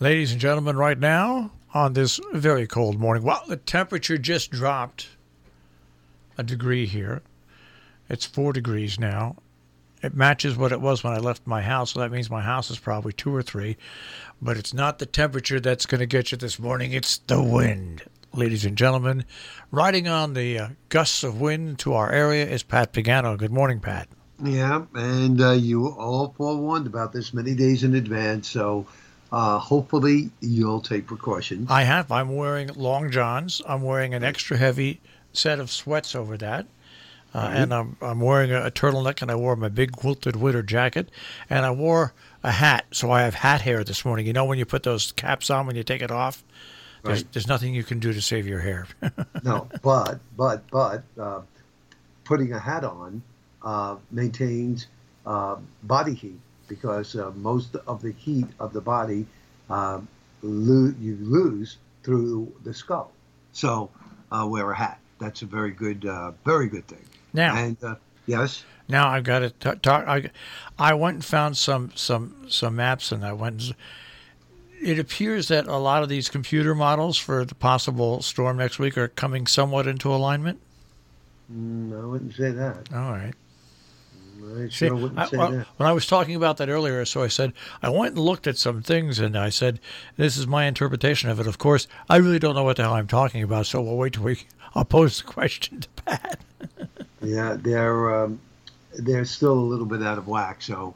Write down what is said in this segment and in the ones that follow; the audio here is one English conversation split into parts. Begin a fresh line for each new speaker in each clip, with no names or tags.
Ladies and gentlemen, right now, on this very cold morning, well, the temperature just dropped a degree here. It's 4 degrees now. It matches what it was when I left my house, so that means my house is probably 2 or 3. But it's not the temperature that's going to get you this morning. It's the wind. Ladies and gentlemen, riding on the gusts of wind to our area is Pat Pagano. Good morning, Pat.
Yeah, and you all forewarned about this many days in advance, so hopefully you'll take precautions.
I have. I'm wearing long johns. I'm wearing an extra heavy set of sweats over that. And I'm wearing a turtleneck, and I wore my big quilted winter jacket, and I wore a hat, so I have hat hair this morning. You know when you put those caps on when you take it off? There's nothing you can do to save your hair.
No, but putting a hat on maintains body heat because most of the heat of the body you lose through the skull. So wear a hat. That's a very good thing.
Now,
and yes.
Now I've got to talk. I went and found some maps, and I went. It appears that a lot of these computer models for the possible storm next week are coming somewhat into alignment.
I wouldn't say that.
All right.
I sure wouldn't say that.
When I was talking about that earlier, so I said, I went and looked at some things, and I said, this is my interpretation of it. Of course, I really don't know what the hell I'm talking about, so we'll wait till I'll pose the question to Pat.
Yeah, they're still a little bit out of whack. So,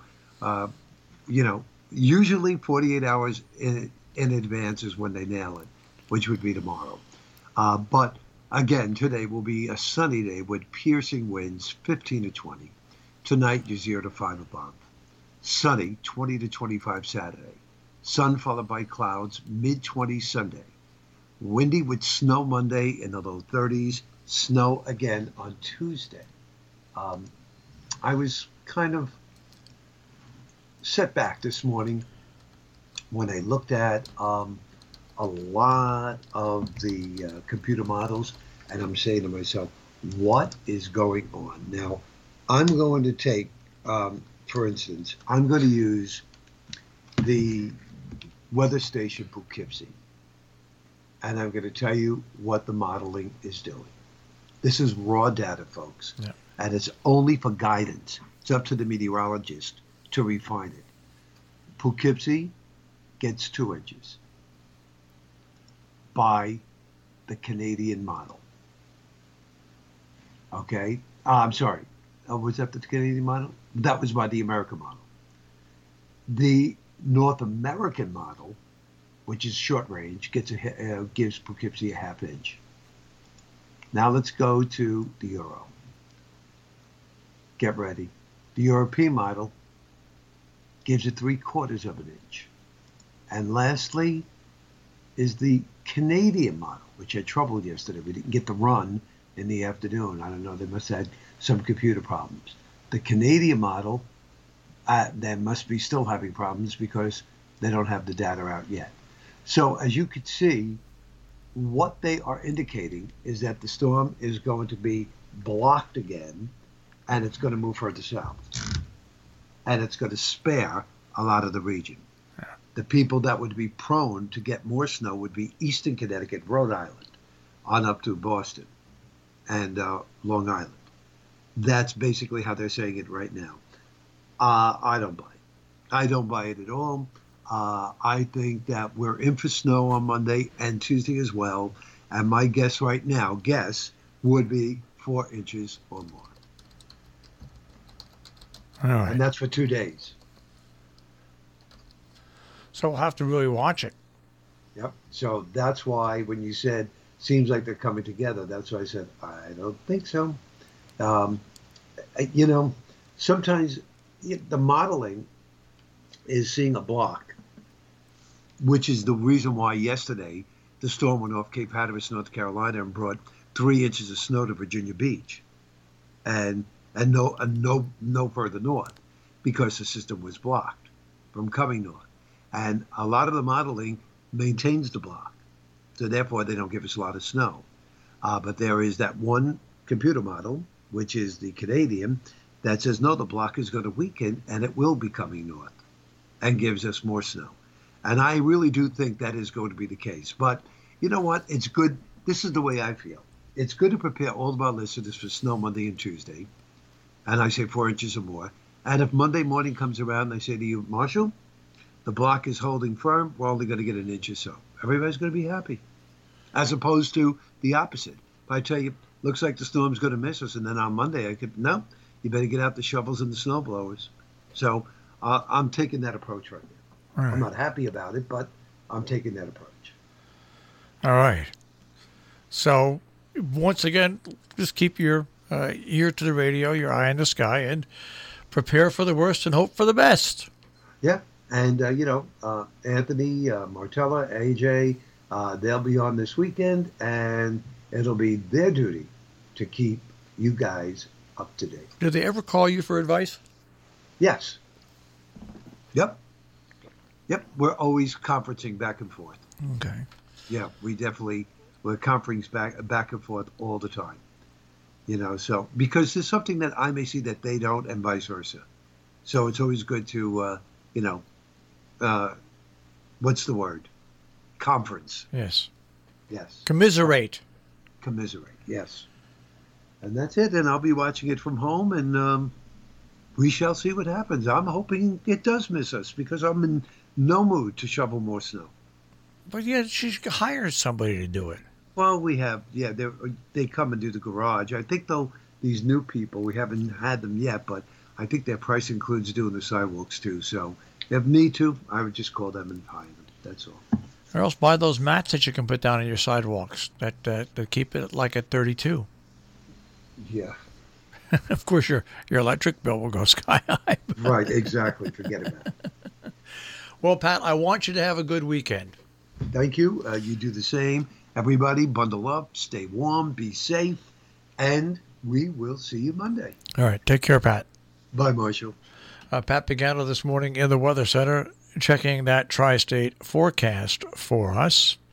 usually 48 hours in advance is when they nail it, which would be tomorrow. But again, today will be a sunny day with piercing winds, 15 to 20. Tonight, you're 0 to 5 above. Sunny, 20 to 25 Saturday. Sun followed by clouds, mid-20s Sunday. Windy with snow Monday in the low 30s. Snow again on Tuesday. I was kind of set back this morning when I looked at a lot of the computer models, and I'm saying to myself, what is going on? Now, I'm going to take, for instance, I'm going to use the weather station Poughkeepsie, and I'm going to tell you what the modeling is doing. This is raw data, folks, and it's only for guidance. It's up to the meteorologist to refine it. Poughkeepsie gets 2 inches by the Canadian model. Okay? I'm sorry. Was that the Canadian model? That was by the American model. The North American model, which is short range, gives Poughkeepsie a ½ inch. Now let's go to the Euro. Get ready. The European model gives it 3/4 of an inch. And lastly is the Canadian model, which had trouble yesterday. We didn't get the run in the afternoon. I don't know. They must have had some computer problems. The Canadian model, they must be still having problems because they don't have the data out yet. So as you could see, what they are indicating is that the storm is going to be blocked again, and it's going to move further south. And it's going to spare a lot of the region. Yeah. The people that would be prone to get more snow would be Eastern Connecticut, Rhode Island, on up to Boston and Long Island. That's basically how they're saying it right now. I don't buy it. I don't buy it at all. I think that we're in for snow on Monday and Tuesday as well. And my guess right now, would be 4 inches or more.
All right.
And that's for 2 days.
So we'll have to really watch it.
Yep. So that's why when you said, seems like they're coming together, that's why I said, I don't think so. Sometimes the modeling is seeing a block, which is the reason why yesterday the storm went off Cape Hatteras, North Carolina, and brought 3 inches of snow to Virginia Beach, and no further north, because the system was blocked from coming north. And a lot of the modeling maintains the block, so therefore they don't give us a lot of snow. But there is that one computer model, which is the Canadian, that says no, the block is going to weaken and it will be coming north, and gives us more snow. And I really do think that is going to be the case. But you know what? It's good. This is the way I feel. It's good to prepare all of our listeners for snow Monday and Tuesday. And I say 4 inches or more. And if Monday morning comes around, I say to you, Marshall, the block is holding firm. We're only going to get an inch or so. Everybody's going to be happy. As opposed to the opposite. If I tell you, looks like the storm's going to miss us, and then on Monday I could, no, you better get out the shovels and the snow blowers. So I'm taking that approach right now.
Right.
I'm not happy about it, but I'm taking that approach.
All right. So once again, just keep your ear to the radio, your eye in the sky, and prepare for the worst and hope for the best.
Yeah. And, Anthony, Martella, AJ, they'll be on this weekend, and it'll be their duty to keep you guys up to date.
Do they ever call you for advice?
Yes. Yep. We're always conferencing back and forth.
Okay.
Yeah, we're conferencing back and forth all the time. So because there's something that I may see that they don't, and vice versa. So it's always good to, what's the word? Conference.
Yes.
Yes.
Commiserate.
Yes. And that's it. And I'll be watching it from home, and we shall see what happens. I'm hoping it does miss us because I'm in no mood to shovel more snow.
But yeah, she hires somebody to do it.
Well, we have, they come and do the garage. I think, though, these new people, we haven't had them yet, but I think their price includes doing the sidewalks, too. So if need to, I would just call them and hire them. That's all.
Or else buy those mats that you can put down on your sidewalks that keep it like at 32.
Yeah.
Of course, your electric bill will go sky high.
Right, exactly. Forget about it.
Well, Pat, I want you to have a good weekend.
Thank you. You do the same. Everybody, bundle up, stay warm, be safe, and we will see you Monday.
All right. Take care, Pat.
Bye, Marshall.
Pat Pagano this morning in the Weather Center, checking that tri-state forecast for us.